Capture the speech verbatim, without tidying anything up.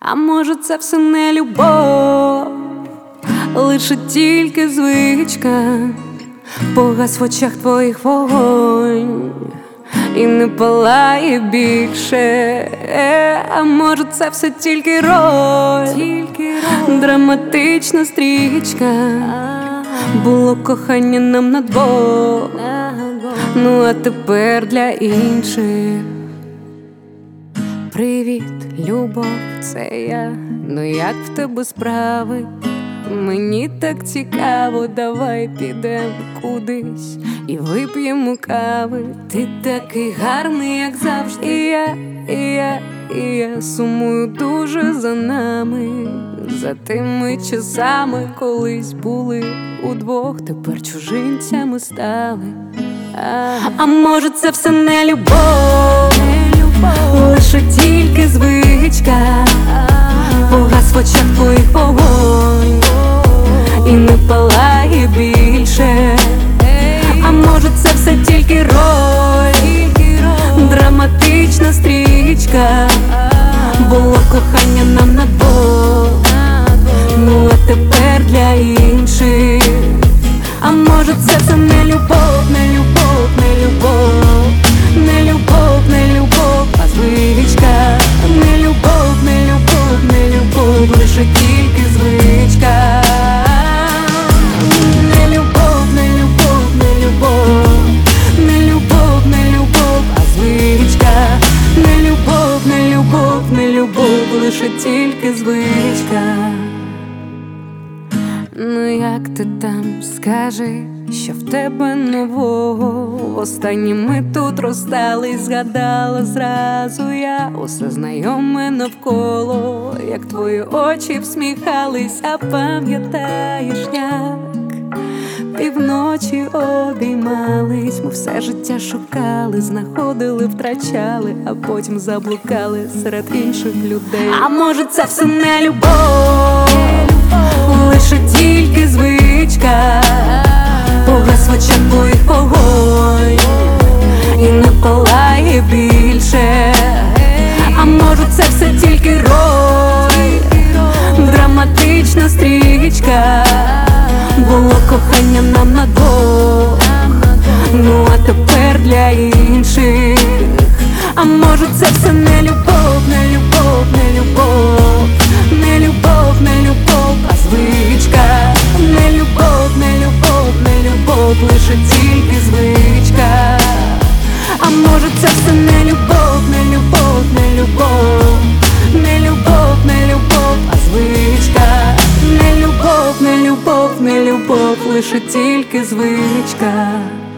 А може це все не любов, лише тільки звичка, погас в очах твоїх вогонь і не палає більше. А може це все тільки роль, тільки роль. Драматична стрічка, було кохання нам на двох, ну а тепер для інших. Привіт, любов, це я. Ну як в тебе справи? Мені так цікаво, давай підемо кудись і вип'ємо кави. Ти такий гарний, як завжди. І я, і я, і я сумую дуже за нами, за тими часами, колись були удвох, тепер чужинцями стали. А, а може це все не любов, не любов, лише тільки звичка, погас в очах твоїх вогонь і не палає більше. А може це все тільки роль, драматична стрічка, було кохання нам на двох, ну а тепер для інших. А може це все не любов, не любов, не любов, не любов, не любов, а звичка. Не любов, не любов, не любов, лише тільки звичка. Не любов, не любов, не любов, не любов, не любов, а звичка. Не любов, не любов, не любов, лише тільки звичка. Ну як ти там, скажи, що в тебе нового? Останні ми тут розстались, згадала зразу я усе знайоме навколо, як твої очі всміхались. А пам'ятаєш, як півночі обіймались, ми все життя шукали, знаходили, втрачали, а потім заблукали серед інших людей. А може це все не любов, лише тільки звичка, погас в очах твоїх вогонь і не палає більше. А може це все тільки роль, драматична стрічка, було кохання нам на двох, ну а тепер для інших. А може це все не любов, не любов, не любов, не любов, не любов, а звичка. Не любов, не любов, не любов, лише тільки звичка. А може це все не любов, не любов, не любов, не любов, не любов, а звичка. Не любов, не любов, не любов, лише тільки звичка.